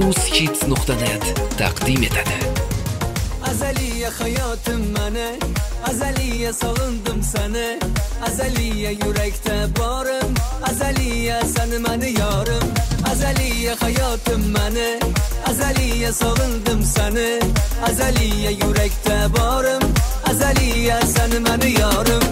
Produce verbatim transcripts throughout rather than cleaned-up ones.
uzhits nuqta net taqdim etadi. Azaliya hayotim mani, azaliya sog'indim sani, azaliya yurakda borim, azaliya sani mani yorim. Azaliya hayotim mani, azaliya sog'indim sani, azaliya yurakda borim, azaliya sani mani yorim.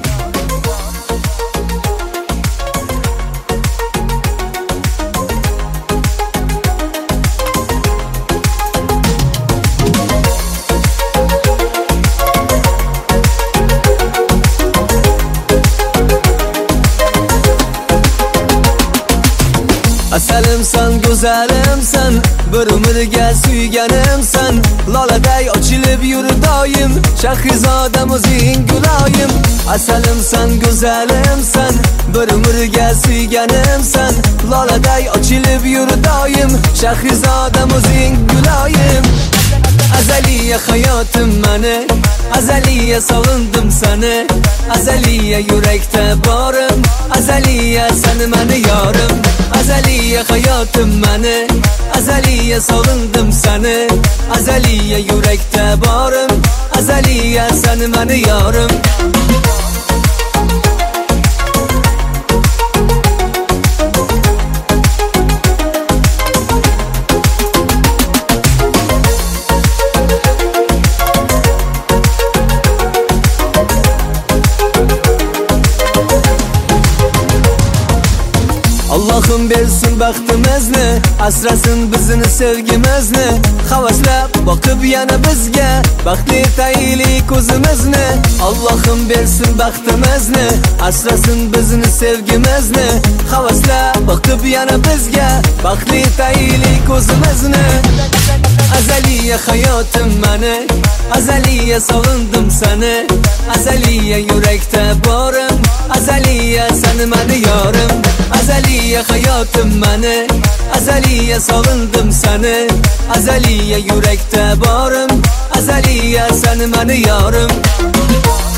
Asalimsan, go'zalimsan, bir umrga suyganimsan, loladay ochilib yur doim, Shahrizodam o'zing guloyim. Asalimsan, go'zalimsan, bir umrga suyganimsan, loladay ochilib yur doim, Shahrizodam o'zing guloyim. Azaliya hayotim mani, azaliya sog'indim sani, azaliya yurakda borim, azaliya sani mani yorim. Azaliya hayotim mani, azaliya sog'indim sani, azaliya yurakda borim, azaliya sani mani yorim. Allohim bersin baxtimizni, asrasin bizni sevgimizni, havaslab boqib yana bizga baxtli taylik ko'zimizni. Allohim bersin baxtimizni, asrasin bizni sevgimizni, havaslab boqib yana bizga baxtli taylik ko'zimizni. Azaliya hayotim mani, azaliya sog'indim sani, azaliya yurakda borim, azaliya sani mani yorim. Azaliya hayotim mani, azaliya sog'indim sani, azaliya yurakda borim, azaliya sani mani yorim.